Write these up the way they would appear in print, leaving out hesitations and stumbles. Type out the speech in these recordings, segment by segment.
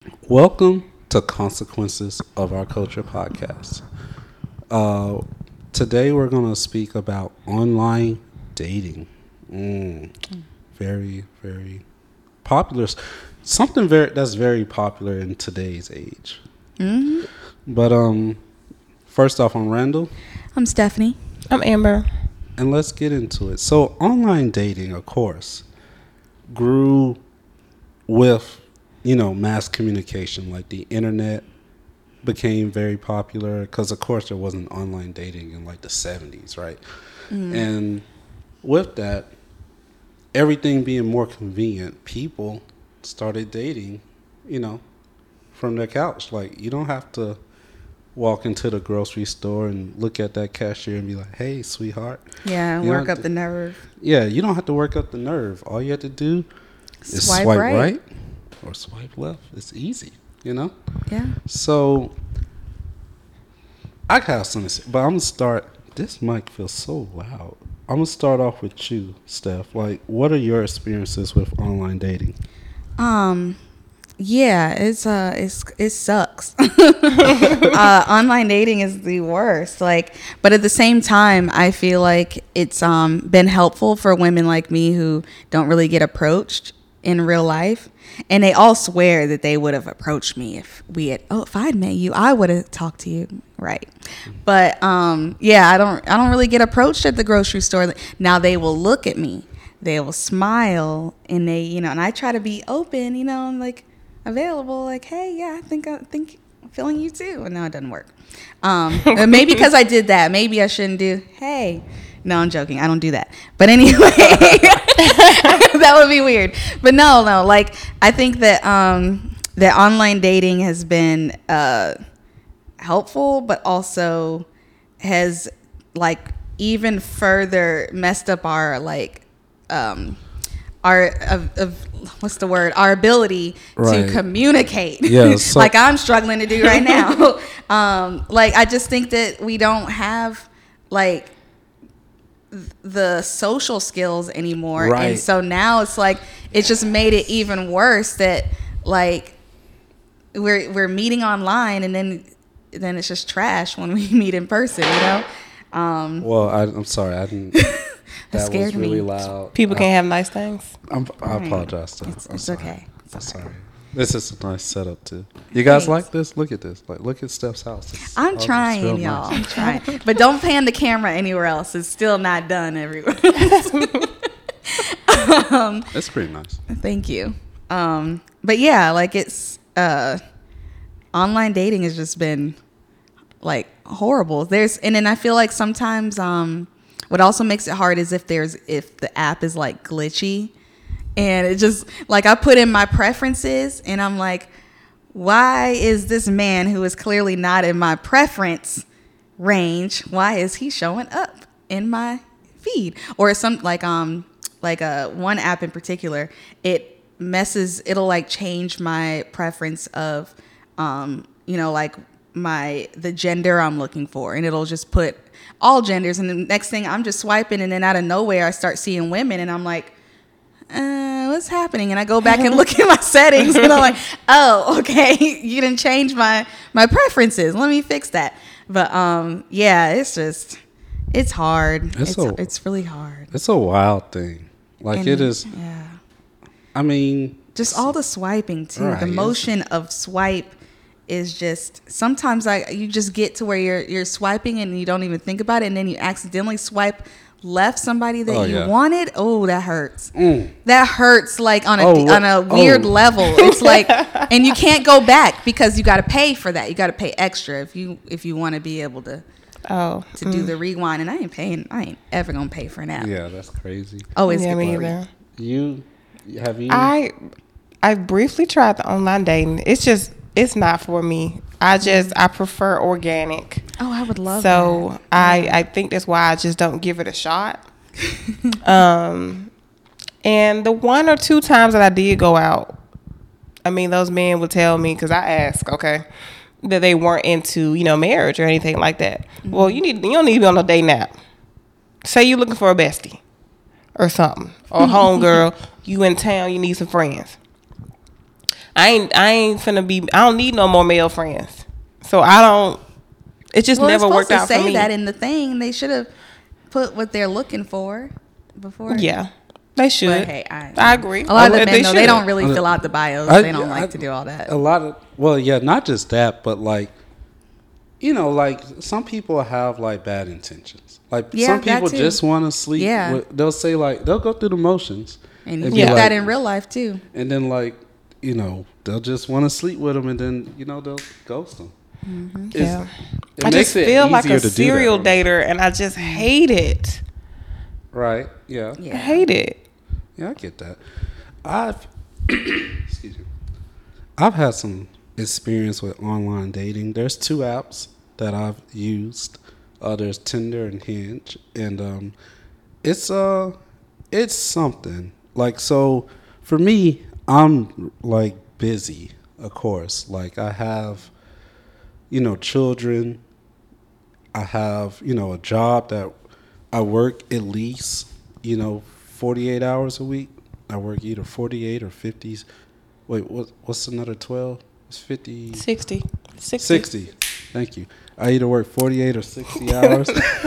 Welcome to Consequences of Our Culture podcast. Uh, Today we're going to speak about online dating. Very, very popular. Something that's very popular in today's age. Mm-hmm. But first off, I'm Randall, I'm Stephanie. I'm Amber. and let's get into it. So, online dating, of course, grew with mass communication. Like the internet became very popular because, of course, there wasn't online dating in like the 70s, right? And with that, everything being more convenient, people started dating, you know, from their couch. Like, you don't have to walk into the grocery store and look at that cashier and be like, "Hey, sweetheart." Yeah, You work don't up the nerve. Yeah, you don't have to work up the nerve. All you have to do is Swipe swipe right. right or swipe left. It's easy, Yeah. So I got something to say, but I'm gonna start. This mic feels so loud. I'm gonna start off with you, Steph. Like, what are your experiences with online dating? Yeah, it sucks. Online dating is the worst. Like, but at the same time, I feel like it's been helpful for women like me who don't really get approached in real life, and they all swear that they would have approached me if I'd met you, I would have talked to you, right? But yeah, I don't really get approached at the grocery store. Now they will look at me, they will smile, and and I try to be open, I'm like available, like, hey, yeah, I think I'm feeling you too. And no, it doesn't work. Maybe because I did that, maybe I shouldn't do, hey. No, I'm joking. I don't do that. But anyway, that would be weird. But no. Like, I think that that online dating has been helpful, but also has like even further messed up our what's the word? Our ability Right. to communicate. Yeah, so- like I'm struggling to do right now. Like, I just think that we don't have like the social skills anymore. Right. And so now it's like, it's just made it even worse that like we're meeting online, and then it's just trash when we meet in person, Well, I'm sorry, I didn't. That scared was really me. loud. People can't have nice things. I apologize. To her. I'm It's sorry. okay. I'm sorry. This is a nice setup too. You guys Thanks. like this? Look at this. Like, look at Steph's house. I'm It's trying, real y'all. nice. I'm trying. But don't pan the camera anywhere else. It's still not done everywhere. It's pretty nice. Thank you. But yeah, like, it's online dating has just been like horrible. And then I feel like sometimes what also makes it hard is if the app is like glitchy, and it just like, I put in my preferences and I'm like, why is this man who is clearly not in my preference range, why is he showing up in my feed? Or some one app in particular, it'll like change my preference of like the gender I'm looking for, and it'll just put all genders, and the next thing I'm just swiping, and then out of nowhere I start seeing women, and I'm like, what's happening? And I go back and look at my settings, and I'm like, oh, okay, you didn't change my preferences, let me fix that. But yeah, it's hard. It's really hard. It's a wild thing. Like, And, it is. yeah, I mean, just all the swiping too. Right, The motion of swipe is just, sometimes you just get to where you're swiping and you don't even think about it, and then you accidentally swipe left somebody that you wanted. Oh, that hurts. That hurts like on a weird level. It's like, and you can't go back because you got to pay for that. You got to pay extra if you want to be able to do the rewind. And I ain't ever gonna pay for an app. yeah, that's crazy. Always Yeah, get me free. either. Have you? I briefly tried the online dating. It's not for me. I prefer organic. Oh, I would love So that. I think that's why I just don't give it a shot. And the one or two times that I did go out, I mean, those men would tell me, because I ask, okay, that they weren't into, marriage or anything like that. Mm-hmm. Well, you don't need to be on a dating app. Say you're looking for a bestie or something, or a homegirl, you in town, you need some friends. I ain't finna be. I don't need no more male friends. So I don't. It just never worked out for me. Say that in the thing. They should have put what they're looking for before. Yeah, they should. But hey, I agree. A lot of the men, though, they don't should. really fill out the bios. They don't like to do all that. A lot of, well, yeah, not just that, but like, you know, like some people have like bad intentions. Like some people just want to sleep. Yeah. They'll say like, they'll go through the motions. And you get that in real life too. And then like, you know, they'll just want to sleep with them, and then, you know, they'll ghost them. Mm-hmm. Yeah. I just feel like a serial dater, and I just hate it. Right. Yeah. I hate it. Yeah, I get that. Excuse me. I've had some experience with online dating. There's 2 apps that I've used. There's Tinder and Hinge, and it's something. Like, so for me, I'm like busy, of course. Like I have, you know, children. I have, you know, a job that I work at least, you know, 48 hours a week. I work either 48 or 50s. Wait, what's another 12? It's 50. 60. 60. Thank you. I either work 48 or 60 hours.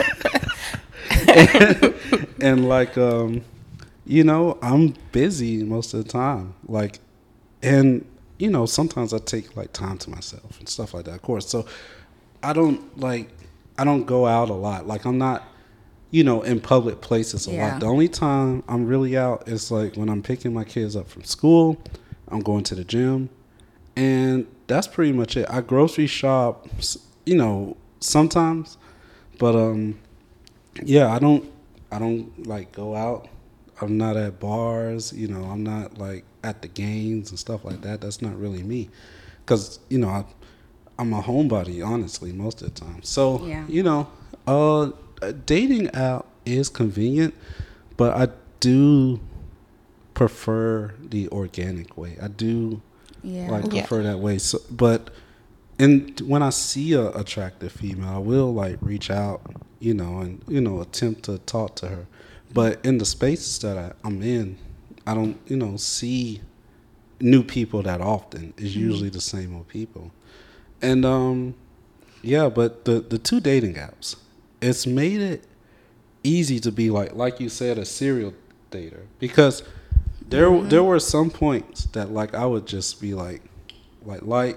and like, you know, I'm busy most of the time. Like, and, you know, sometimes I take like time to myself and stuff like that, of course. So I don't go out a lot. Like, I'm not, you know, in public places a lot. The only time I'm really out is like when I'm picking my kids up from school, I'm going to the gym, and that's pretty much it. I grocery shop, you know, sometimes, but yeah, I don't like go out. I'm not at bars, you know, I'm not like at the games and stuff like that. That's not really me, because, you know, I'm a homebody, honestly, most of the time. So, you know, a dating app is convenient, but I do prefer the organic way. I do prefer that way. So, but when I see a attractive female, I will like reach out, you know, and, you know, attempt to talk to her. But in the spaces that I'm in, I don't, you know, see new people that often. It's usually the same old people. And yeah, but the 2 dating apps, it's made it easy to be like you said, a serial dater, because there were some points that like I would just be like, right,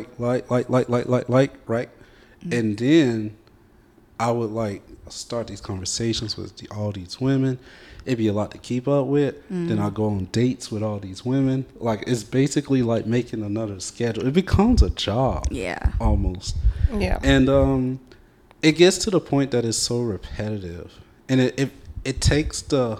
and then I would like start these conversations with all these women. It'd be a lot to keep up with. Then I go on dates with all these women. Like, it's basically like making another schedule. It becomes a job. Yeah. Almost. Yeah. And it gets to the point that it's so repetitive, and it takes the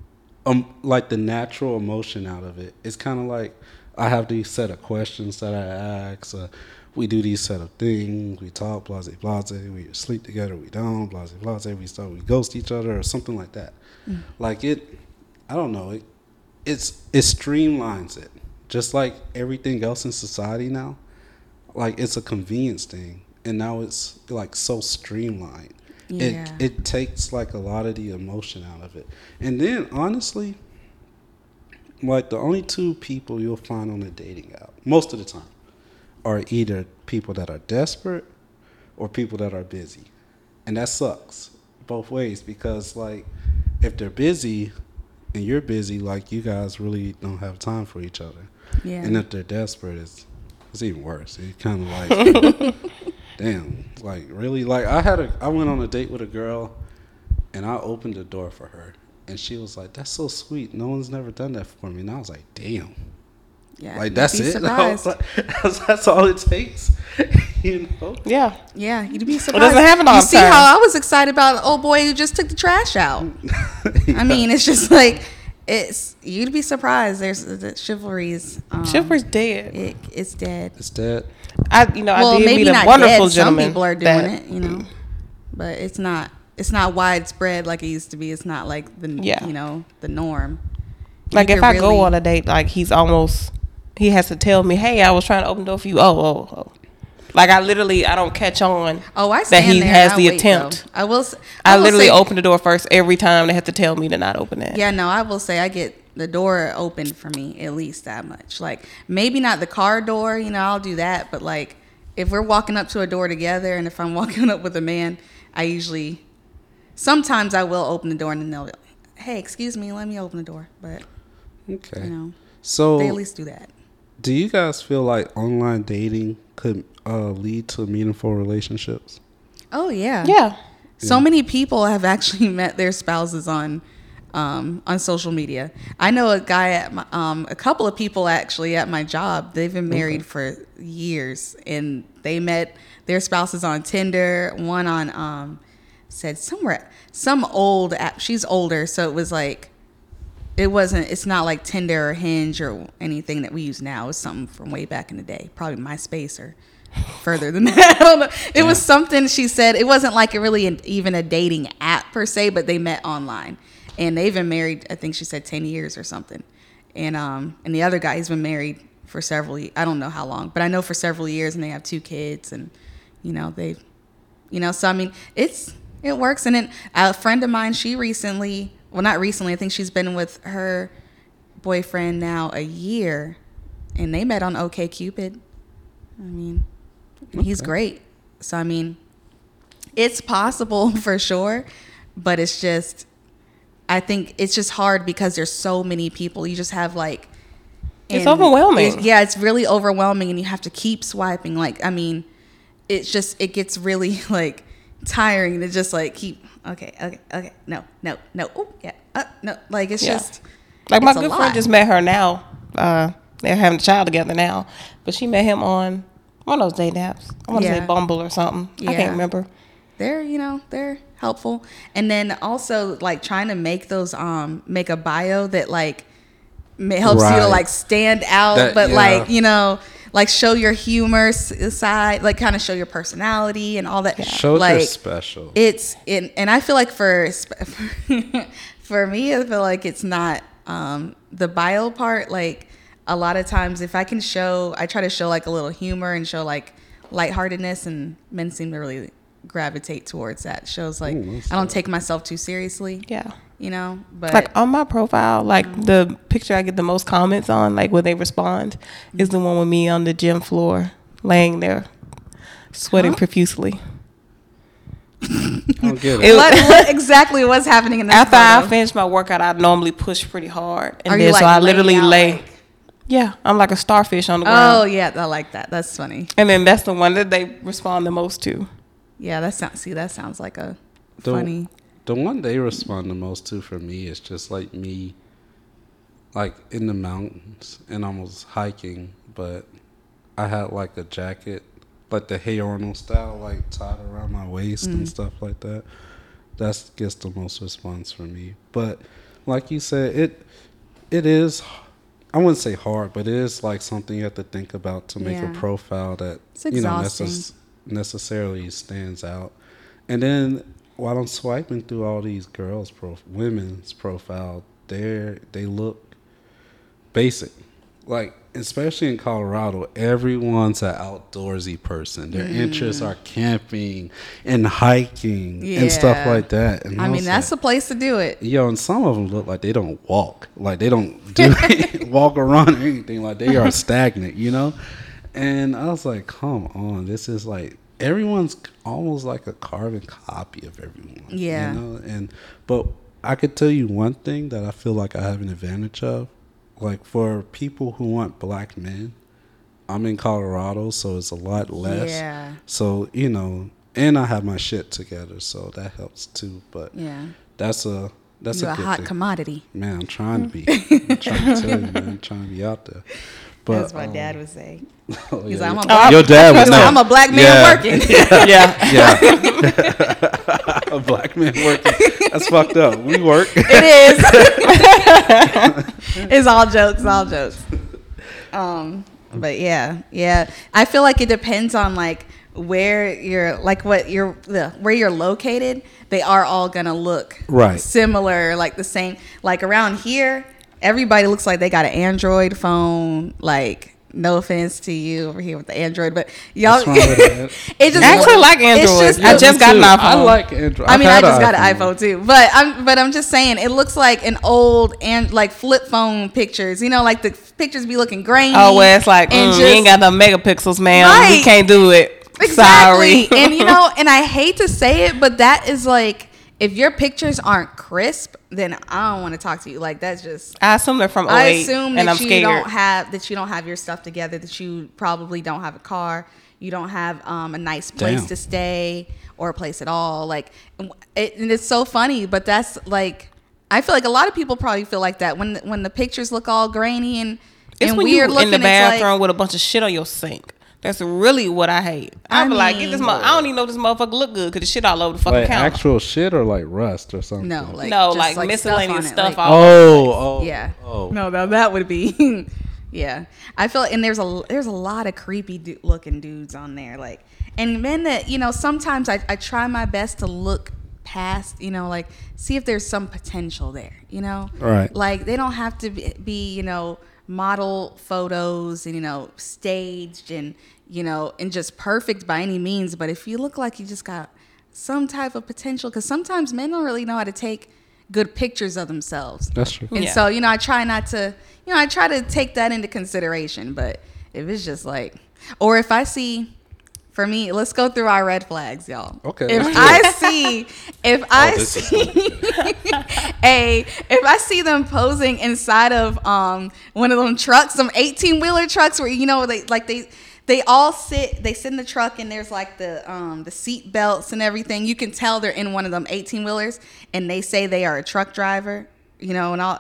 like the natural emotion out of it. It's kind of like I have these set of questions that I ask. We do these set of things. We talk, blase, blase. We sleep together. We don't, blase, blase. We ghost each other or something like that. Like it, I don't know. It streamlines it, just like everything else in society now. Like, it's a convenience thing, and now it's like so streamlined. Yeah. It takes like a lot of the emotion out of it. And then honestly, like the only 2 people you'll find on a dating app most of the time are either people that are desperate or people that are busy. And that sucks both ways, because like if they're busy and you're busy, like you guys really don't have time for each other. Yeah. And if they're desperate, it's even worse. It's kind of like, damn, like really? Like I went on a date with a girl, and I opened the door for her, and she was like, "That's so sweet. No one's never done that for me." And I was like, "Damn." Yeah, like that's it. That's all it takes, you know. Yeah, you'd be surprised. It doesn't happen all the time. You see how I was excited about the old boy who just took the trash out. I mean, it's just like you'd be surprised. There's the chivalry's dead. It's dead. It's dead. I did meet a wonderful gentleman. Some people are doing it, you know, but it's not widespread like it used to be. It's not like the the norm. Like if I go on a date, like he has to tell me, "Hey, I was trying to open the door for you." Oh. Like I don't catch on. I stand that he there has the attempt. Though. I literally open the door first every time. They have to tell me to not open it. Yeah, no, I will say I get the door open for me at least that much. Like maybe not the car door, you know, I'll do that, but like if we're walking up to a door together and if I'm walking up with a man, sometimes I will open the door and then they'll, hey, excuse me, let me open the door. But Okay. you know, So they at least do that. do you guys feel like online dating could lead to meaningful relationships? Oh yeah. Yeah. So many people have actually met their spouses on social media. I know a guy at a couple of people actually at my job. They've been married for years, and they met their spouses on Tinder. One on said somewhere some old app. She's older, so it was like it's not like Tinder or Hinge or anything that we use now. It's something from way back in the day, probably MySpace or further than that. I don't know. It was something she said. It wasn't like even a dating app per se, but they met online. And they've been married, I think she said 10 years or something. And the other guy, he's been married for I don't know how long, but I know for several years, and they have 2 kids, and so I mean, it works. And then a friend of mine, not recently, I think she's been with her boyfriend now a year, and they met on OkCupid. I mean, he's great. So I mean, it's possible for sure, but it's just, I think it's just hard because there's so many people. You just have like, it's overwhelming. It's really overwhelming, and you have to keep swiping. Like, I mean, it gets really like tiring to just like keep, okay, no, oh yeah, no, like it's just like my it's good friend just met her now. They're having a child together now, but she met him on one of those dating apps. I want to say Bumble or something. I can't remember. They're helpful. And then also like trying to make those make a bio that like helps you to like stand out, like, you know, like show your humor side, like kind of show your personality and all that. Yeah. Show like, you're special. And I feel like for me, I feel like it's not the bio part. Like a lot of times if I try to show like a little humor and show like lightheartedness, and men seem to really gravitate towards that. Shows like I don't take myself too seriously. Yeah. You know, but like on my profile, like the picture I get the most comments on, like when they respond, is the one with me on the gym floor, laying there, sweating profusely. I don't get it. What exactly was happening in that After photo? I finish my workout, I normally push pretty hard, and Are then you, like, so I literally laying out, lay. like- Yeah, I'm like a starfish on the ground. Oh yeah, I like that. That's funny. And then that's the one that they respond the most to. Yeah, that sounds like a funny. The one they respond the most to for me is just like me, like in the mountains, and I was hiking, but I had like a jacket, like the Hey Arnold style, like tied around my waist and stuff like that. That gets the most response from me. But like you said, it is, I wouldn't say hard, but it is like something you have to think about to make a profile that It's exhausting. necessarily stands out. And then while I'm swiping through all these women's profile, they look basic. Like, especially in Colorado, everyone's an outdoorsy person. Their interests are camping and hiking and stuff like that. And I mean, that's the place to do it. And some of them look like they don't walk. Like, they don't do walk or run or anything. Like, they are stagnant, you know? And I was like, come on. This is like, everyone's almost like a carbon copy of everyone. Yeah. You know? But I could tell you one thing that I feel like I have an advantage of. Like, for people who want black men, I'm in Colorado, so it's a lot less. Yeah. So, you know, and I have my shit together, so that helps too. But that's a You're good a hot thing. commodity. Man, I'm trying to be. I'm trying to tell you, man. I'm trying to be out there. But, that's what my dad would say. Oh, He's yeah. like, I'm a black, Your dad would know. I'm a black man working. Yeah. A black man working. That's fucked up. We work. It is. It's all jokes. But yeah. I feel like it depends on like where you're located. They are all gonna look similar, like the same. Like around here, everybody looks like they got an Android phone. Like No offense to you over here with the Android, but y'all, What's wrong with that? it just I actually like it's Android. just- I just got an iPhone. I like Android. I mean, I I've had just got an iPhone too, but I'm just saying it looks like an old and like flip phone pictures. You know, like the pictures be looking grainy. Oh, well, it's like, and you ain't got no megapixels, ma'am. We Right. can't do it. Exactly. Sorry. And you know, and I hate to say it, but that is like, if your pictures aren't crisp, then I don't want to talk to you. Like that's just. I assume they're from 08, I assume and that I'm you scared. don't have your stuff together. That you probably don't have a car. You don't have a nice place Damn. to stay or a place at all. Like, and it's so funny, but that's like, I feel like a lot of people probably feel like that when the pictures look all grainy and It's when weird you looking. in the bathroom it's like, with a bunch of shit on your sink. That's really what I hate. I be like, get this. I don't even know if this motherfucker look good because the shit all over the fucking Like counter. actual shit or like rust or something. no, like No, just, like miscellaneous stuff on it, stuff like- all over the place. Oh, Yeah. oh. No, that would be. Yeah, I feel, and there's a lot of creepy looking dudes on there, like, and men that, you know, sometimes I try my best to look past, you know, like see if there's some potential there, you know, Right. Like they don't have to be you know, model photos and, you know, staged and, you know, and just perfect by any means, but if you look like you just got some type of potential, because sometimes men don't really know how to take good pictures of themselves. That's true. And Yeah. so, you know, I try to take that into consideration. But if it's just like, or if I see, for me, let's go through our red flags, y'all. Okay, If let's do I see, this is if I see them posing inside of one of them trucks, some 18-wheeler trucks where, you know, they all sit in the truck and there's like the seat belts and everything. You can tell they're in one of them 18-wheelers and they say they are a truck driver, you know, and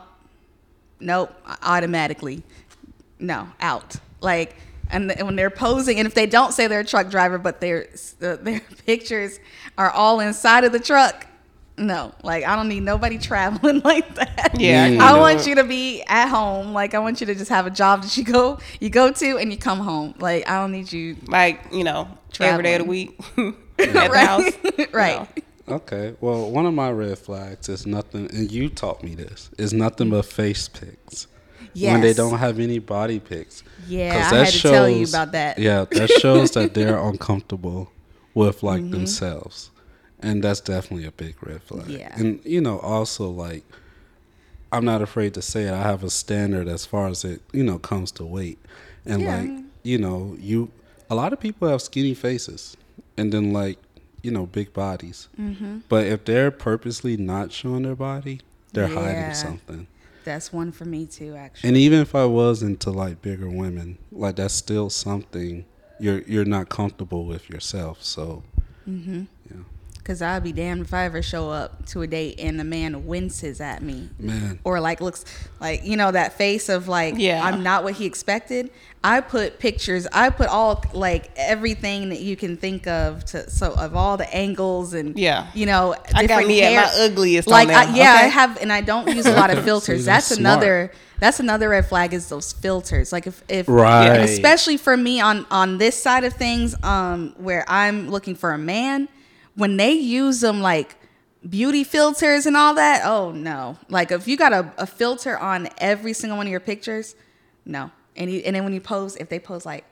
nope, automatically, no, out. Like, and when they're posing, and if they don't say they're a truck driver, but their pictures are all inside of the truck, no, like I don't need nobody traveling like that. Yeah, I can't I do want it. you to be at home. Like I want you to just have a job that you go to and you come home. Like I don't need you. Like, you know, every day of the week at the Right. house. Right. Okay. Well, one of my red flags is nothing, and you taught me this, is nothing but face pics. When they Yes. don't have any body pics. Yeah, 'Cause I that had to tell you shows- about that. Yeah, that shows that they're uncomfortable with like Mm-hmm. themselves. And that's definitely a big red flag. Yeah. And you know, also like I'm not afraid to say it, I have a standard as far as it, you know, comes to weight. And Yeah. like, you know, a lot of people have skinny faces and then like, you know, big bodies. Mm-hmm. But if they're purposely not showing their body, they're Yeah. hiding something. That's one for me too, actually. And even if I was into like bigger women, like that's still something you're not comfortable with yourself. So, Mm-hmm. yeah, Because I'd be damned if I ever show up to a date and the man winces at me. man. Or like looks like, you know, that face of like, Yeah. I'm not what he expected. I put all like everything that you can think of of all the angles and, Yeah. you know, I got different me hair. at my ugliest Like, on there. I Okay. have, and I don't use a lot of filters. See, that's that's another red flag is those filters. Like if Right. and especially for me on this side of things, where I'm looking for a man, when they use them like beauty filters and all that, oh no. Like if you got a filter on every single one of your pictures, no. And then when you pose, if they pose like,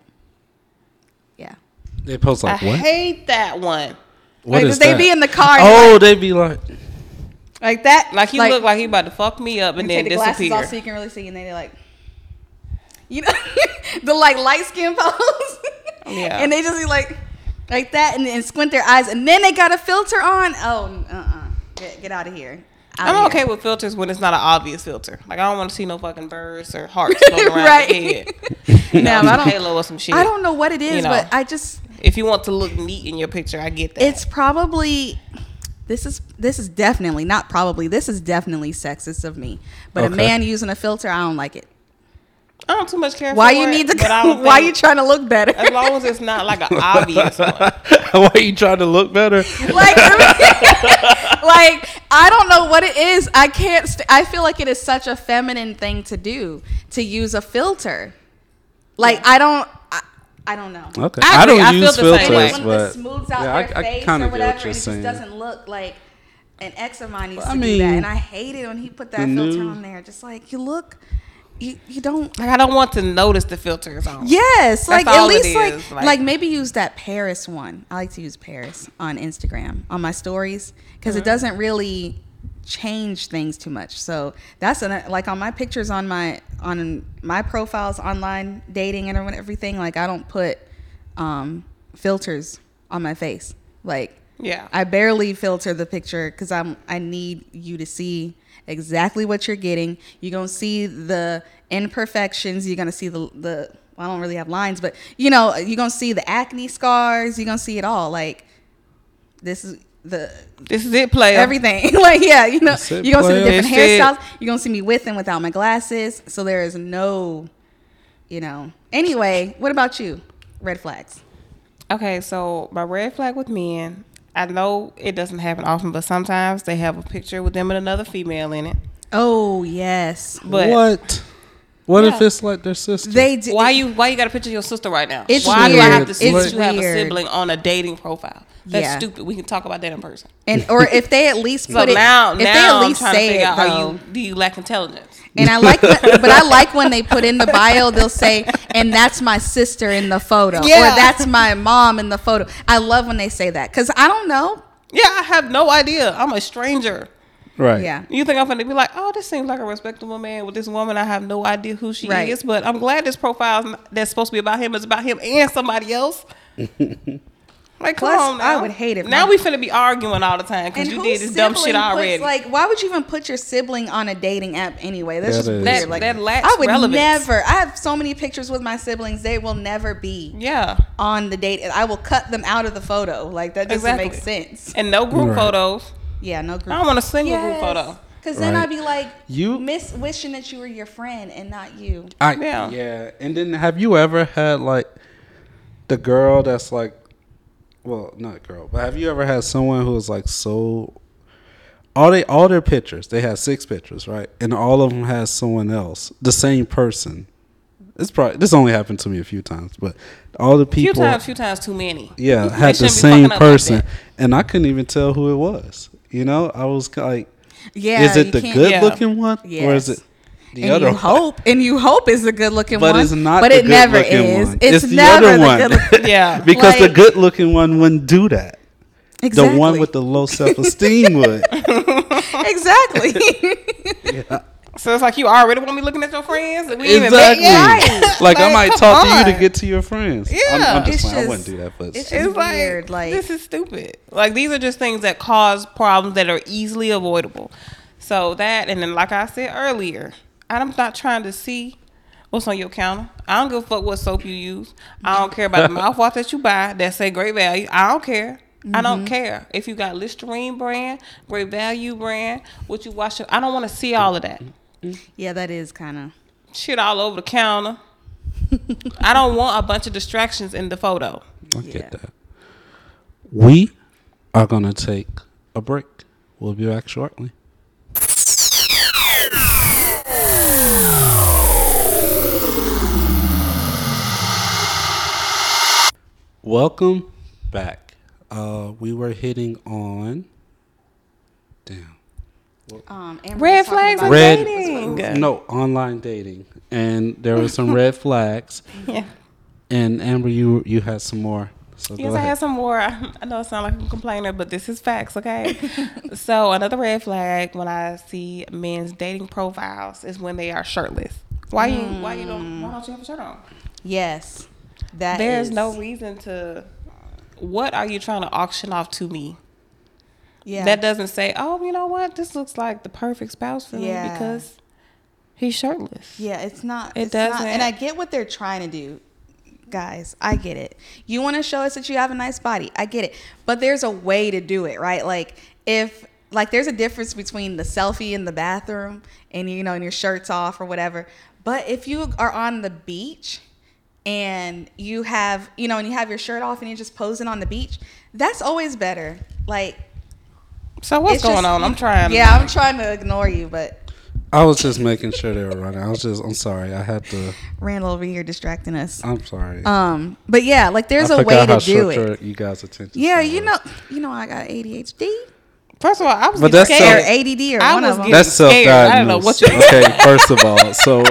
yeah. They post like I what? hate that one. What Like, is they that? be in the car and Oh, they be like, like that. Like he look like he about to fuck me up and and then take the glasses disappear. off so you can really see, and they're like, you know, the like light skin pose. Yeah. And they just be like that, and squint their eyes, and then they got a filter on. Oh, get out of here. Outta I'm here. okay with filters when it's not an obvious filter. Like I don't want to see no fucking birds or hearts floating around Right. the head. No, I don't. Halo or some shit. I don't know what it is, You know. but I just. If you want to look neat in your picture, I get that. It's probably. This is definitely not probably. This is definitely sexist of me. But a Okay. man using a filter, I don't like it. I don't too much care Why for you it, need to? but I don't Why think- you trying to look better? As long as it's not like an obvious one. why are you trying to look better? like I don't know what it is. I can't. I feel like it is such a feminine thing to do, to use a filter. Like I don't know. Okay. I I don't agree. I use feel the same way. filters, When it but smooths out yeah, their I face kind or of get whatever, what and you're it just saying. doesn't look like an ex of mine used I to do mean, that, and I hate it when he put that the filter new- on there. Just like you look you don't. Like I don't want to notice the filters on. Yes, That's like at all it least is, like maybe use that Paris one. I like to use Paris on Instagram on my stories because it doesn't really change things too much. So that's like on my pictures on my profiles online dating and everything. Like I don't put filters on my face. Like Yeah. I barely filter the picture because I need you to see exactly what you're getting. You're gonna see the imperfections. You're gonna see the I don't really have lines, but you're gonna see the acne scars. You're gonna see it all. Like this is it, player. everything. Like you're gonna see the different This hairstyles. You're gonna see me with and without my glasses. So there is no, Anyway, what about you? Red flags. Okay, so my red flag with men, I know it doesn't happen often, but sometimes they have a picture with them and another female in it. Oh yes. But What if it's like their sister? They do. why you got a picture of your sister right now? It's Why do I weird. have to see It's that you have a weird. sibling on a dating profile? That's Yeah. stupid. We can talk about that in person. or if they at least So put it. now if they at I'm least trying to say figure it out, though. do you lack intelligence? And I like when they put in the bio, they'll say, and that's my sister in the photo. Yeah. Or that's my mom in the photo. I love when they say that. Because I don't know. Yeah, I have no idea. I'm a stranger. Right. Yeah. You think I'm going to be like, oh, this seems like a respectable man with this woman. I have no idea who she Right. is, but I'm glad this profile that's supposed to be about him is about him and somebody else. Like, come Plus, on now. I would hate it. Now we finna be arguing all the time because you whose did this dumb shit sibling already. Like, why would you even put your sibling on a dating app anyway? That's That just is. weird. that, Like, that lacks I would relevance. never. I have so many pictures with my siblings. They will never be Yeah. on the date. I will cut them out of the photo. Like, that doesn't Exactly. make sense. And no group Right. photos. Yeah, no group. I don't want a single group photo. Because then Right. I'd be like, You- wishing that you were your friend and not you. Yeah. Yeah. And then have you ever had like the girl that's like, well, not girl, but have you ever had someone who was like so all their pictures, they had 6 pictures, right? And all of them has someone else, the same person. This only happened to me a few times, but all the people Few times too many. yeah, They had the shouldn't be same fucking up like person, that. and I couldn't even tell who it was. I was like, Yeah. is it you the can't- good looking one, or Yes. is it the And other you one? hope, it's a good looking But one. it's not But the it never good-looking is. one. It's the never other the one. good. Yeah. Because the Like- good looking one wouldn't do that. Exactly. The one with the low self esteem would. Exactly. So it's like you already want me looking at your friends? We even Exactly. met yet? Like I might come talk to you to on. get to your friends. Yeah. I'm just It's playing. I just- wouldn't do that, but it's It's weird, like- this is stupid. Like these are just things that cause problems that are easily avoidable. So that, and then like I said earlier, I'm not trying to see what's on your counter. I don't give a fuck what soap you use. I don't care about the mouthwash that you buy that say great value. I don't care. I don't care if you got Listerine brand, Great Value brand, what you wash. I don't want to see all of that Yeah, that is kind of. shit all over the counter. I don't want a bunch of distractions in the photo. I Yeah. get that. We are gonna take a break. We'll be back shortly. Welcome back. We were hitting on. Damn. Amber Red was talking flags about- and Red. dating. No, online dating, and there were some red flags. Yeah. And Amber, you had some more. So Yes, go I ahead. had some more. I know I sound like a complainer, but this is facts, okay? So another red flag when I see men's dating profiles is when they are shirtless. Why don't you have a shirt on? Yes. There's no reason to. What are you trying to auction off to me? Yeah. That doesn't say, oh, you know what? This looks like the perfect spouse for me Yeah. because he's shirtless. Yeah, it's not. It it's not- doesn't. and I get what they're trying to do, guys. I get it. You want to show us that you have a nice body. I get it. But there's a way to do it, right? Like there's a difference between the selfie in the bathroom and and your shirt's off or whatever. But if you are on the beach and you have and you have your shirt off and you're just posing on the beach, that's always better. Like, So what's it's going just- on? I'm trying. Yeah, I'm trying to ignore you, but I was just making sure they were running. I'm sorry. I had to. Randall over here distracting us. I'm sorry. But yeah, like there's I a way forgot to how do short it. you guys' attention. Yeah, span you was. know, I got ADHD First of all, But that's or scared. ADD or I one was of them. getting That's scared. I don't know self-diagnosed. what you. Okay, first of all, so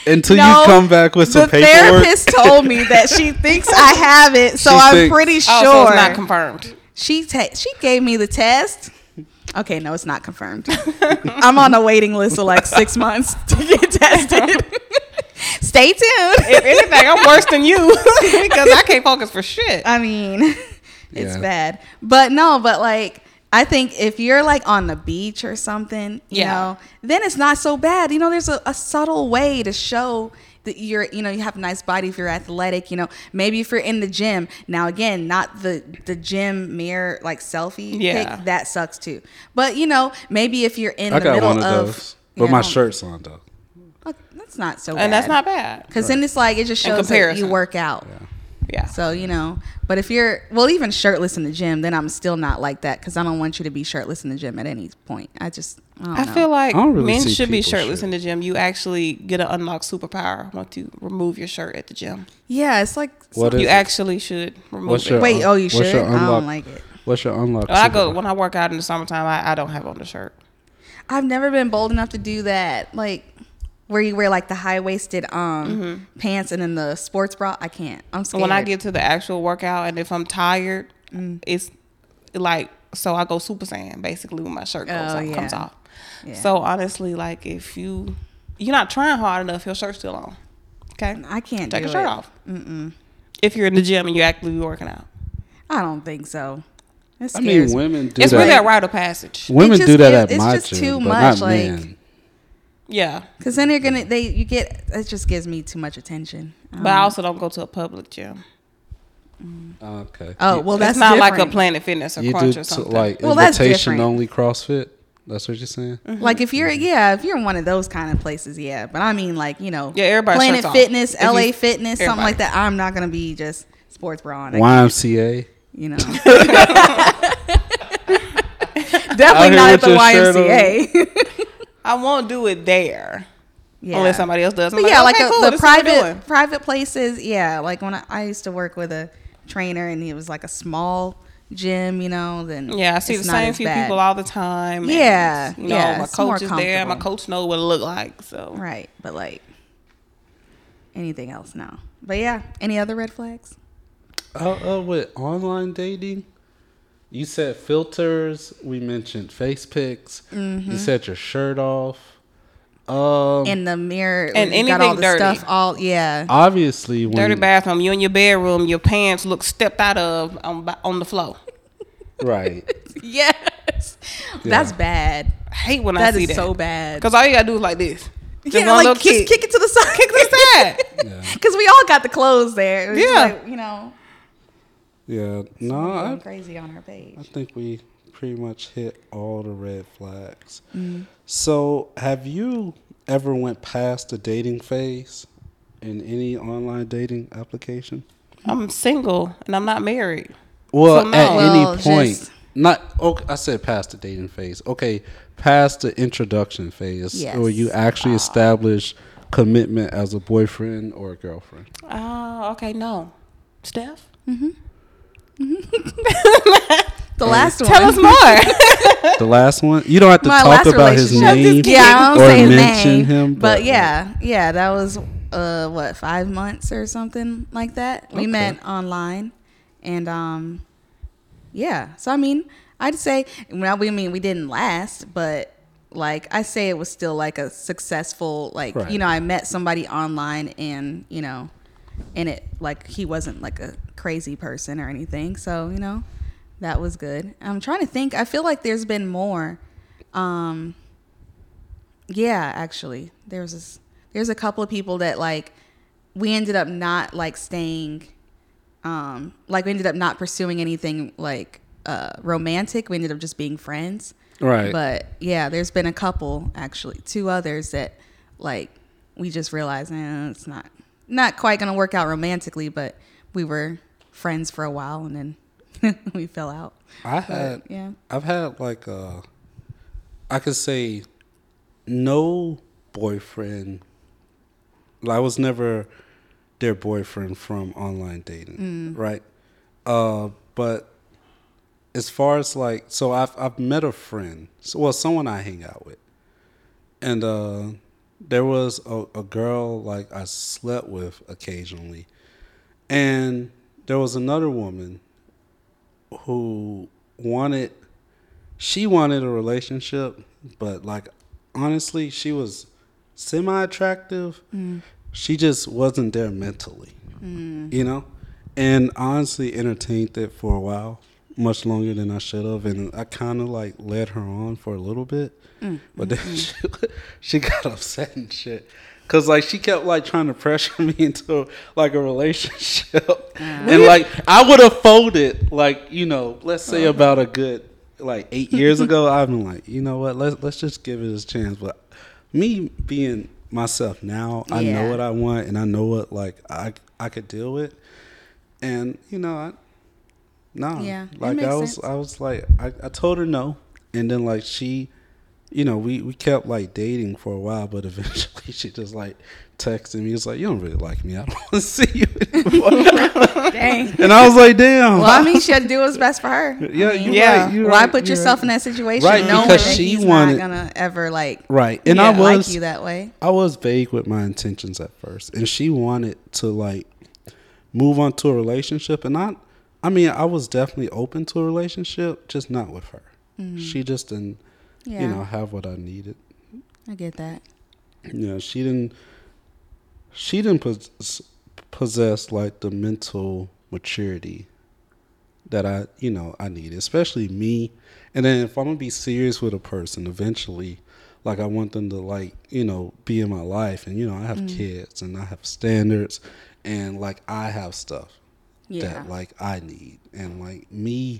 Until No, you come back with some the paperwork. therapist told me that she thinks I have it, so She I'm thinks- pretty sure. Oh, so it's not confirmed. She gave me the test. Okay, no, it's not confirmed. I'm on a waiting list of like 6 months to get tested. Stay tuned. If anything, I'm worse than you because I can't focus for shit. I mean, it's Yeah. bad. But no, but like I think if you're like on the beach or something, you know, then it's not so bad. You know, there's a subtle way to show that you're, you know, you have a nice body if you're athletic, you know, maybe if you're in the gym. Now, again, not the gym mirror, like selfie pic, that sucks too. But, you know, maybe if you're in I the got middle one of of, those, but my shirt's on though. that's not so bad. And that's not bad. Because then it's like, it just shows that you work out. Yeah. So, you know, but if you're, well, even shirtless in the gym, then I'm still not like that because I don't want you to be shirtless in the gym at any point. I don't know. feel like I don't really men see should be people shirtless in the shirtless. gym. You actually get an unlocked superpower once you remove your shirt at the gym. Yeah, it's like, What is You it? actually should remove What's it. your- wait, oh, you what's should? your I don't unlock- like it. What's your unlock? When I work out in the summertime, I don't have on the shirt. I've never been bold enough to do that. Like, where you wear like the high-waisted pants and then the sports bra. I can't. I'm scared. When I get to the actual workout and if I'm tired, it's like, so I go Super Saiyan basically when my shirt comes off. Yeah. So honestly, like if you're not trying hard enough, your shirt's still on. Okay, I can't take do your shirt it. off. If you're in the gym and you're actively working out, I don't think so. It I scares mean, me. women do it's that. really a rite of passage. Women It do just that is- at it's my just gym, too but much, not like- men. Yeah, Because then it just gives me too much attention. but I also don't go to a public gym. Okay. Oh, well, that's It's not like a different. Planet Fitness or You Crunch do or something. like Well, that's invitation different. only CrossFit. That's what you're saying. Like if you're if you're in one of those kind of places, yeah. But I mean, like, you know, Yeah, everybody Planet shuts off. Fitness, If you- LA Fitness, something everybody. like that. I'm not gonna be just sports bra on. YMCA. You know, definitely not here at the with your shirt YMCA. I won't do it there Yeah. unless somebody else does. I'm But yeah, like okay, cool, the this is what we're doing. private places. Yeah, like when I used to work with a trainer and it was like a small gym, you know. Then Yeah, I see it's the not same as few bad. people all the time. and, Yeah, you know, yeah, my it's more coach is there. My comfortable. coach knows what it look like. So Right, but like anything else, no. But yeah, any other red flags? With online dating, you said filters. We mentioned face pics. You said your shirt off. In the mirror, And you got all anything the dirty. stuff. All Obviously, when dirty bathroom. You in your bedroom. Your pants look stepped out of on the floor. right. yes, that's bad. I hate when I That see is that. so bad. Because all you gotta do is like this. Just Yeah, one like little just kick it to the side. Kick to the side. Yeah. Because we all got the clothes there. It was Yeah. like, you know, Yeah. No, we're going I crazy on our page. think we pretty much hit all the red flags. Mm-hmm. So, have you ever went past the dating phase in any online dating application? I'm single and I'm not married. Well, So, no. at Well, any point, just- not. Okay, I said past the dating phase. Okay, past the introduction phase, Yes. where you actually establish commitment as a boyfriend or a girlfriend. Oh, okay, no. Steph? The last one. Tell us more. The last one, you don't have to My talk last about his relationship. name Yeah, I don't or say his mention name. him, But yeah, that was what, 5 months or something like that. We Okay. met online, and yeah. So I mean, I'd say, well, we didn't last, but like I say, it was still like a successful, like, Right. you know, I met somebody online, and you know, and it, like, he wasn't like a crazy person or anything, so you know, that was good. I'm trying to think. I feel like there's been more. Yeah, actually, there's a couple of people that, like, we ended up not like staying, like we ended up not pursuing anything like romantic. We ended up just being friends. Right. But yeah, there's been a couple, actually, 2 others that, like, we just realized it's not quite gonna work out romantically, but we were friends for a while and then we fell out. I've had like I could say no boyfriend. I was never their boyfriend from online dating, right? But as far as like, so I've met a friend, someone I hang out with, and there was a girl like I slept with occasionally, and there was another woman who wanted she wanted a relationship, but like honestly, she was semi attractive. She just wasn't there mentally, you know. And I honestly entertained it for a while, much longer than I should have, and I kind of like led her on for a little bit, but then she got upset and shit. Cause like she kept like trying to pressure me into like a relationship, and like I would have folded like let's say about a good like 8 years ago. I've been like, you know what, let's just give it a chance. But me being myself now, I know what I want and I know what like I could deal with, and like it I makes was like I told her no, and then like she. We kept like dating for a while, but eventually she just like texted me. It's like, you don't really like me. I don't want to see you anymore. Dang. And I was like, damn. Well, I mean, she had to do what's best for her. Yeah, you're Why right, put yourself in that situation Right, knowing because that she he's wanted- not gonna ever like right. And like you that way? I was vague with my intentions at first, and she wanted to like move on to a relationship, and I mean, I was definitely open to a relationship, just not with her. She just didn't. Have what I needed. I get that. She didn't possess like the mental maturity that I needed, especially me. And then if I'm gonna be serious with a person, eventually, like I want them to like be in my life, and I have kids and I have standards, and like I have stuff that like I need, and like me,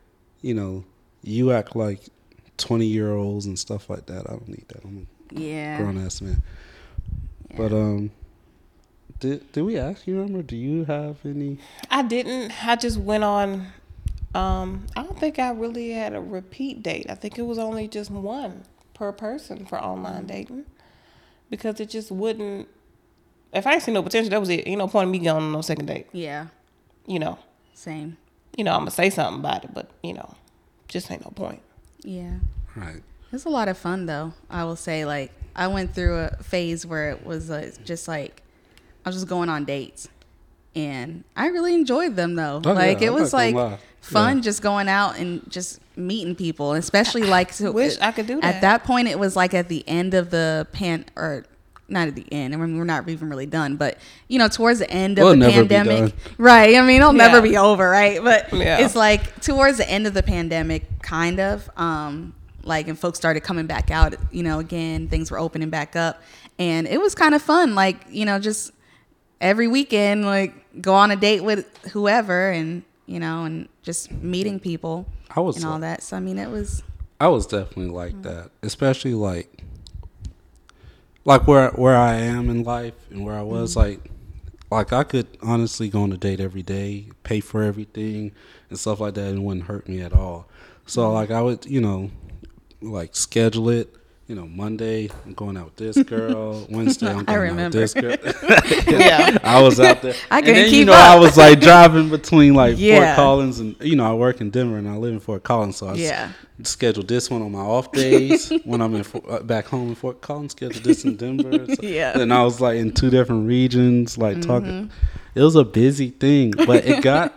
you act like 20-year-olds and stuff like that. I don't need that. I'm a grown ass man. Yeah. But did we ask you? Remember? Do you have any? I didn't. I just went on. I don't think I really had a repeat date. I think it was only just one per person for online dating, because it just wouldn't. If I didn't see no potential, that was it. Ain't no point in me going on no second date. Yeah. Same. I'm gonna say something about it, but just ain't no point. Yeah. Right. It's a lot of fun though. I will say, like, I went through a phase where it was just like I was just going on dates, and I really enjoyed them though. It was like fun just going out and just meeting people, especially like wish I could do that. At that point, it was like at the end of the or not at the end. I mean, we're not even really done, but towards the end of the pandemic, right? I mean, it'll never be over, right? But it's like towards the end of the pandemic, kind of, like, and folks started coming back out, again, things were opening back up, and it was kind of fun, like, just every weekend, like, go on a date with whoever, and and just meeting people and all that. So I mean, I was definitely like that, especially like where I am in life and where I was like I could honestly go on a date every day, pay for everything and stuff like that, and it wouldn't hurt me at all. So like I would, like schedule it. Monday I'm going out with this girl. Wednesday I'm going out with this girl. I was out there. I couldn't keep up. I was like driving between like Fort Collins and I work in Denver and I live in Fort Collins, so I scheduled this one on my off days when I'm in back home in Fort Collins. Scheduled this in Denver. So, and I was like in 2 different regions, like talking. It was a busy thing, but it got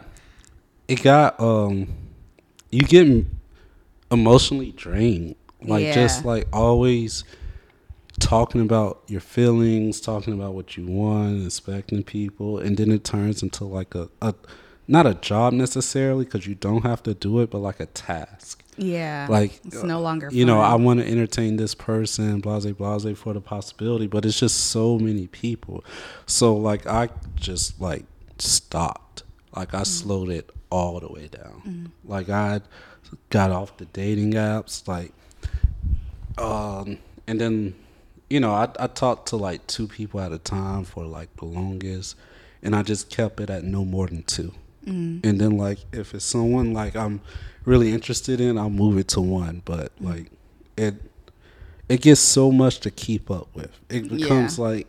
you get emotionally drained. Like just like always talking about your feelings, talking about what you want, expecting people, and then it turns into like a not a job necessarily, because you don't have to do it, but like a task. Yeah. Like it's no longer fun. I want to entertain this person, blase for the possibility, but it's just so many people. So like I just like stopped. Like I slowed it all the way down. Like I got off the dating apps, like and then I talked to like 2 people at a time for like the longest, and I just kept it at no more than 2. And then like if it's someone like I'm really interested in, I'll move it to 1, but like it gets so much to keep up with. It becomes like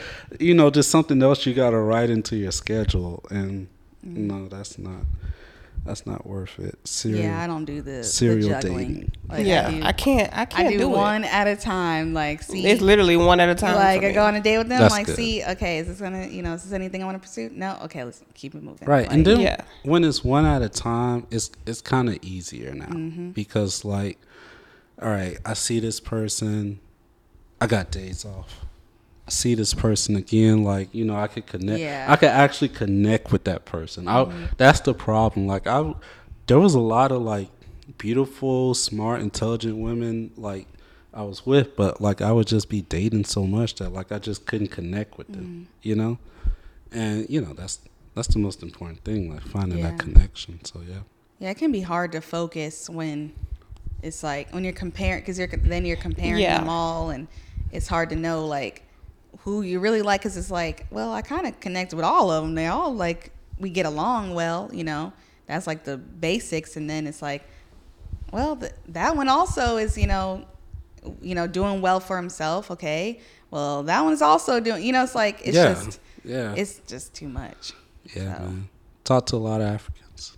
just something else you got to write into your schedule, and no, that's not That's not worth it. Serial, Yeah, I don't do the serial juggling. dating. Like, Yeah, I can't I do do one it. at a time. Like, see, It's literally one at a time. like for I me. go on a date with them. That's like, good. see, okay, is this gonna, is this anything I want to pursue? No, okay, let's keep it moving. Right, Like, and then Yeah. when it's one at a time, it's kind of easier now because like, all right, I see this person, I got days off. I see this person again, like I could connect. Yeah. I could actually connect with that person. That's the problem. Like there was a lot of like beautiful, smart, intelligent women like I was with, but like I would just be dating so much that like I just couldn't connect with them. And that's the most important thing, like finding Yeah. that connection. So yeah, it can be hard to focus when it's like when you're comparing, because then you're comparing Yeah. them all, and it's hard to know like who you really like, because it's like, well, I kind of connect with all of them. They all like, we get along well, that's like the basics. And then it's like, well, that one also is, doing well for himself. Okay. Well, that one's also doing, it's like, it's yeah, just too much. yeah, So. man. Talk to a lot of Africans,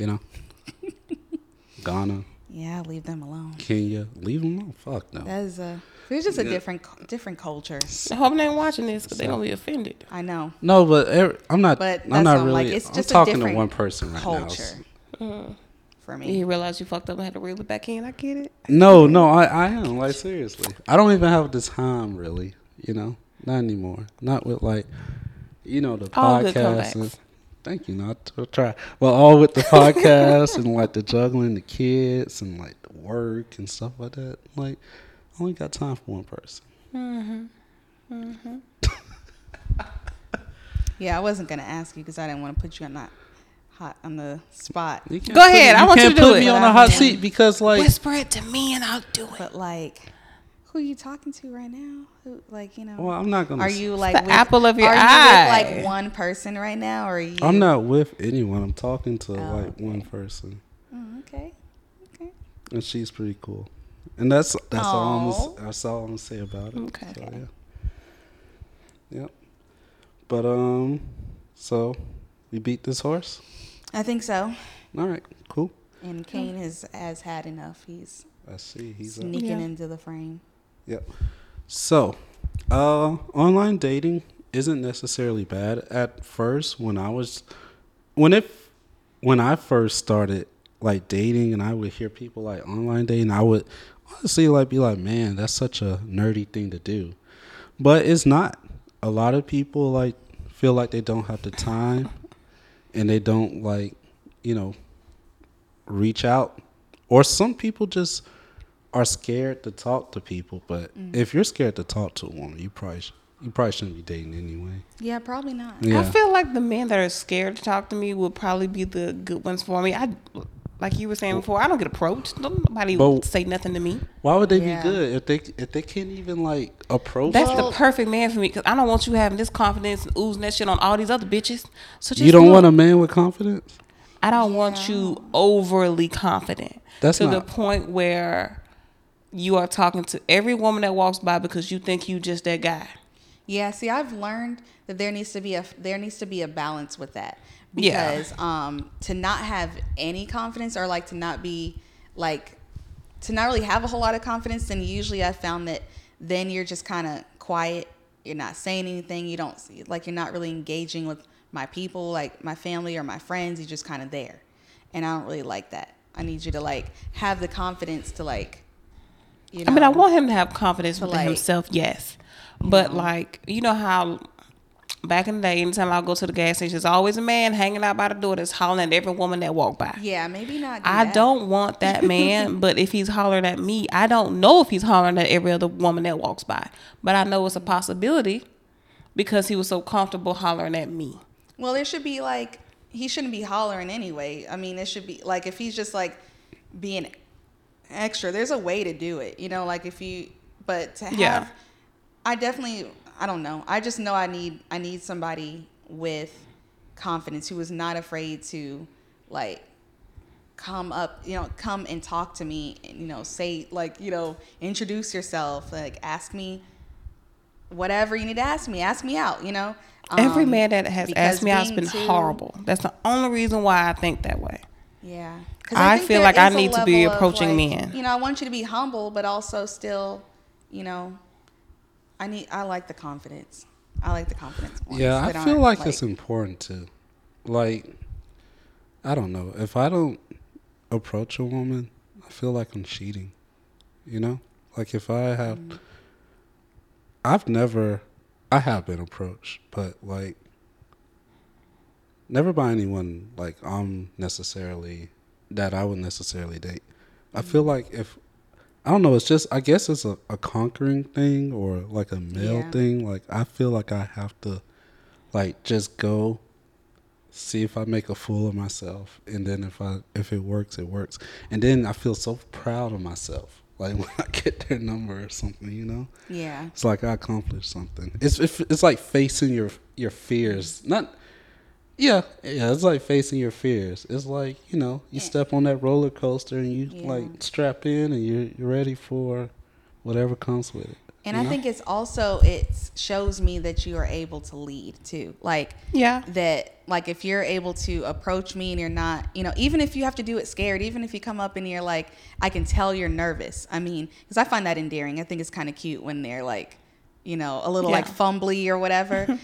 Ghana, Yeah, leave them alone. Kenya, leave them alone. Fuck no. That is it's just a different culture. I hope they ain't watching this because they gonna be offended. I know. No, but I'm not. But I'm that's not what I'm really. like, it's I'm just a talking to different one person right culture now. for You me. realize you fucked up and had to reel it back in. I get it. No, I am, like, seriously. I don't even have the time, really. Not anymore. Not with like, the All good podcast. And, comebacks. thank you. Not to try. Well, all with the podcast and like the juggling the kids and like the work and stuff like that. Like, I only got time for one person. Yeah, I wasn't gonna ask you because I didn't want to put you on the spot. You can't Go put ahead. me- I want you can't to do put it. me on But a I hot mean- seat because like Whisper it to me and I'll do it. But like, who are you talking to right now? Who, like, well, I'm not gonna. are you like the apple of your are eye. you with like one person right now, or are you? I'm not with anyone. I'm talking to Oh, like one person, Okay. and she's pretty cool. And that's all. Aw. That's all I'm gonna say about it. Okay. So, yeah. Yep. But so we beat this horse. I think so. All right. Cool. And Kane has had enough. He's I see. He's up. sneaking Yeah. into the frame. Yep. So, online dating isn't necessarily bad at first. When I first started like dating, and I would hear people like online dating, I would honestly like be like, man, that's such a nerdy thing to do. But it's not. A lot of people like feel like they don't have the time, and they don't like, reach out. Or some people just are scared to talk to people. But if you're scared to talk to a woman, you probably shouldn't be dating anyway. Yeah, probably not. Yeah. I feel like the men that are scared to talk to me will probably be the good ones for me. Like you were saying before, I don't get approached. Nobody But- say nothing to me. Why would they Yeah. be good if they can't even like approach? That's you? the perfect man for me because I don't want you having this confidence and oozing that shit on all these other bitches. So just You don't look. want a man with confidence. I don't want you overly confident That's to the not- point where you are talking to every woman that walks by because you think you just that guy. Yeah, see, I've learned that there needs to be a balance with that, Yeah. because to not have any confidence, or like to not be like to not really have a whole lot of confidence, then usually I found that then you're just kind of quiet. You're not saying anything. You don't like you're not really engaging with my people, like my family or my friends. You're just kind of there, and I don't really like that. I need you to like have the confidence to like. I mean, I want him to have confidence To, within like, himself, yes. But like, you know how back in the day, anytime I go to the gas station, there's always a man hanging out by the door that's hollering at every woman that walk by. Yeah, maybe not. Do I that. don't want that man, but if he's hollering at me, I don't know if he's hollering at every other woman that walks by. But I know it's a possibility because he was so comfortable hollering at me. Well, there should be like he shouldn't be hollering anyway. I mean, it should be like if he's just like being extra. There's a way to do it, like if you. But to have, Yeah. I don't know. I just know I need somebody with confidence who is not afraid to like come and talk to me and say like introduce yourself, like ask me whatever you need to ask me out. Every man that has because asked me out has being been horrible. That's the only reason why I think that way. Yeah. 'Cause I think feel there like I is a need to be level of, approaching like, men. You know, I want you to be humble, but also still, you know, I like the confidence. I like the confidence ones. Yeah, I that feel aren't, like it's important to, like, I don't know. If I don't approach a woman, I feel like I'm cheating. You know? Like, if I have, I have been approached, but, like, never by anyone, like, that I would necessarily date. I feel like I don't know, it's just, I guess it's a conquering thing or, like, a male Yeah. thing. Like, I feel like I have to, like, just go see if I make a fool of myself, and then if it works, it works. And then I feel so proud of myself, like when I get their number or something, you know. Yeah. It's like I accomplished something. It's like facing your fears. Not yeah. It's like facing your fears. It's like, you know, you step on that roller coaster and you Yeah. like strap in and you're ready for whatever comes with it. And you I know? think it's also, it shows me that you are able to lead too. Like, Yeah. that, like, if you're able to approach me and you're not, you know, even if you have to do it scared, even if you come up and you're like, I can tell you're nervous. I mean, because I find that endearing. I think it's kind of cute when they're like, you know, a little like fumbly or whatever.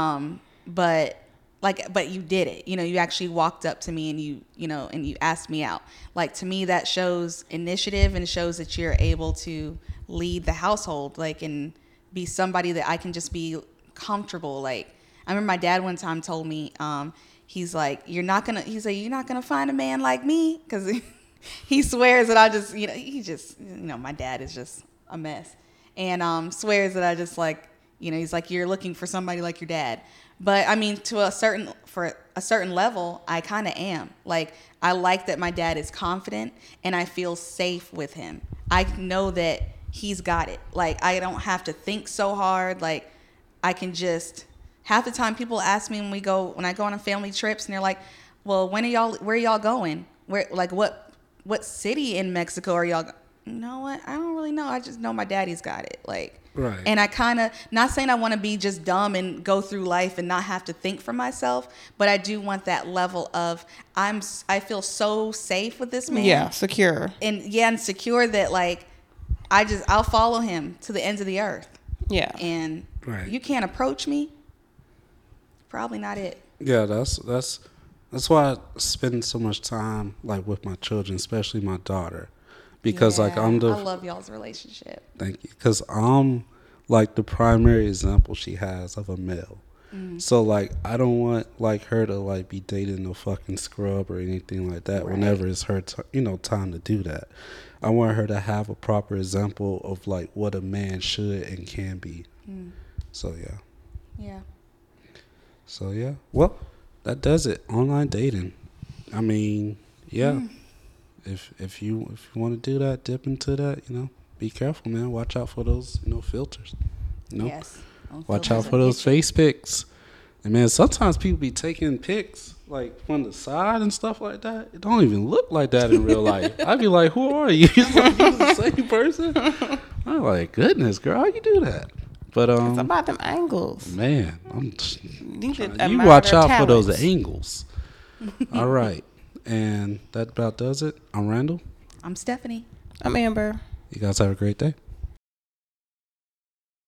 But you did it. You know, you actually walked up to me and you asked me out. Like, to me, that shows initiative and shows that you're able to lead the household, like, and be somebody that I can just be comfortable. Like, I remember my dad one time told me, he's like, you're not gonna find a man like me, because he swears that I just, you know, my dad is just a mess, and swears that I just, like, you know, he's like, you're looking for somebody like your dad. But I mean, for a certain level, I kind of am. Like, I like that my dad is confident and I feel safe with him. I know that he's got it. Like, I don't have to think so hard. Like, I can just, half the time people ask me when I go on family trips, and they're like, well, where are y'all going? What city in Mexico are y'all? You know what? I don't really know. I just know my daddy's got it. Like, Right. And I kind of, not saying I want to be just dumb and go through life and not have to think for myself, but I do want that level of, I feel so safe with this man. Yeah, secure. And secure that, like, I'll follow him to the ends of the earth. Yeah. And Right. you can't approach me. Probably not it. Yeah, that's why I spend so much time, like, with my children, especially my daughter, because like Yeah, I love y'all's relationship. thank you, because I'm like the primary example she has of a male. So like I don't want like her to like be dating no fucking scrub or anything like that. Right. Whenever it's her time to do that, I want her to have a proper example of like what a man should and can be. So yeah. Yeah. So yeah, well, that does it. Online dating. I mean, yeah. If you want to do that, dip into that. You know, be careful, man. Watch out for those filters. You know, Yes. watch out for those face pics. And man, sometimes people be taking pics like from the side and stuff like that. It don't even look like that in real life. I'd be like, who are you? You the same person? I'm like, goodness, girl, how you do that? But It's about them angles. man, you admire watch their out for those talents. angles. All right. And that about does it. I'm Randall. I'm Stephanie. I'm Amber. You guys have a great day.